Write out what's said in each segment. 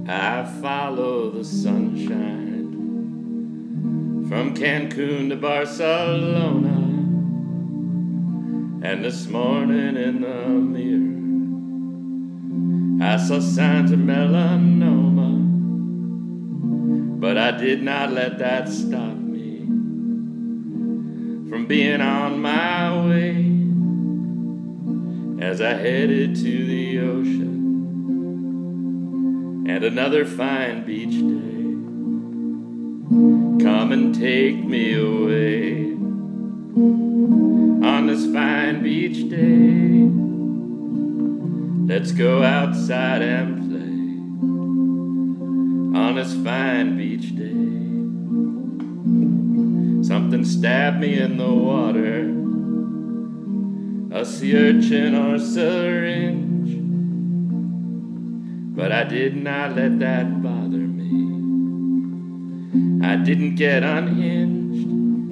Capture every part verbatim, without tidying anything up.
I follow the sunshine from Cancun to Barcelona, and this morning in the mirror I saw signs of melanoma, but I did not let that stop me from being on my way as I headed to the ocean and another fine beach day. Come and take me away on this fine beach day. Let's go outside and play on this fine beach day. Something stabbed me in the water, a sea urchin or syringe, but I did not let that bother me. I didn't get unhinged.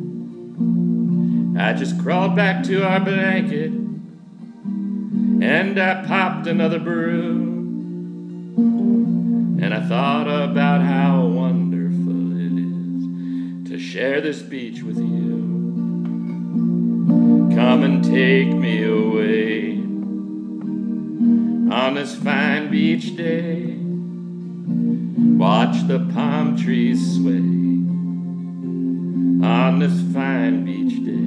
I just crawled back to our blanket and I popped another brew, and I thought about how wonderful it is to share this beach with you. Come and take me away on this fine beach day. Watch the palm trees sway on this fine beach day.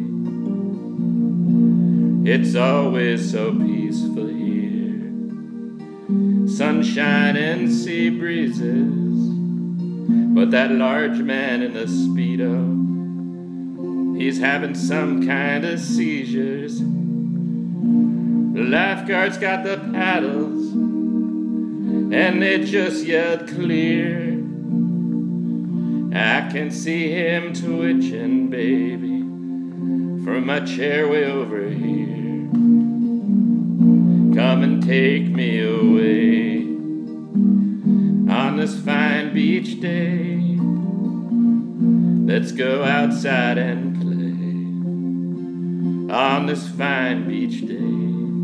It's always so peaceful here, sunshine and sea breezes, but that large man in the Speedo, he's having some kind of seizures. The lifeguard's got the paddles, and they just yelled clear. I can see him twitching, baby, from my chair way over here. Come and take me away on this fine beach day. Let's go outside and play on this fine beach day.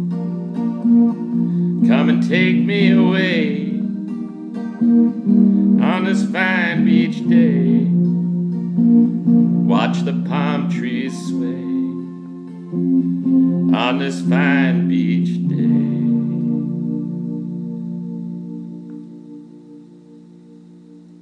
Come and take me away on this fine beach day. Watch the palm trees sway on this fine beach day.